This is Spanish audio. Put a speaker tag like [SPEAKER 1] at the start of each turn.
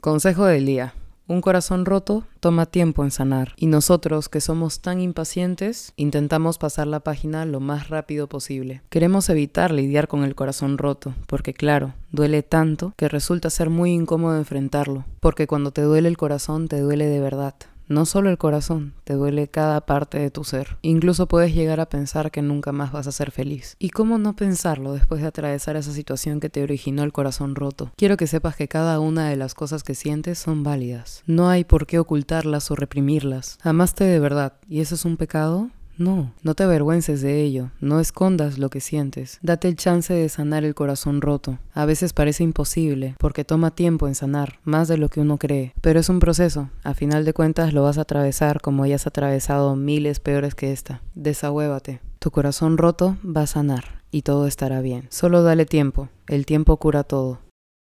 [SPEAKER 1] Consejo del día. Un corazón roto toma tiempo en sanar y nosotros, que somos tan impacientes, intentamos pasar la página lo más rápido posible. Queremos evitar lidiar con el corazón roto porque, claro, duele tanto que resulta ser muy incómodo enfrentarlo, porque cuando te duele el corazón te duele de verdad. No solo el corazón, te duele cada parte de tu ser. Incluso puedes llegar a pensar que nunca más vas a ser feliz. ¿Y cómo no pensarlo después de atravesar esa situación que te originó el corazón roto? Quiero que sepas que cada una de las cosas que sientes son válidas. No hay por qué ocultarlas o reprimirlas. Amaste de verdad, ¿y eso es un pecado? No, no te avergüences de ello, no escondas lo que sientes. Date el chance de sanar el corazón roto. A veces parece imposible, porque toma tiempo en sanar, más de lo que uno cree. Pero es un proceso, a final de cuentas lo vas a atravesar como hayas atravesado miles peores que esta. Desahuévate. Tu corazón roto va a sanar, y todo estará bien. Solo dale tiempo, el tiempo cura todo.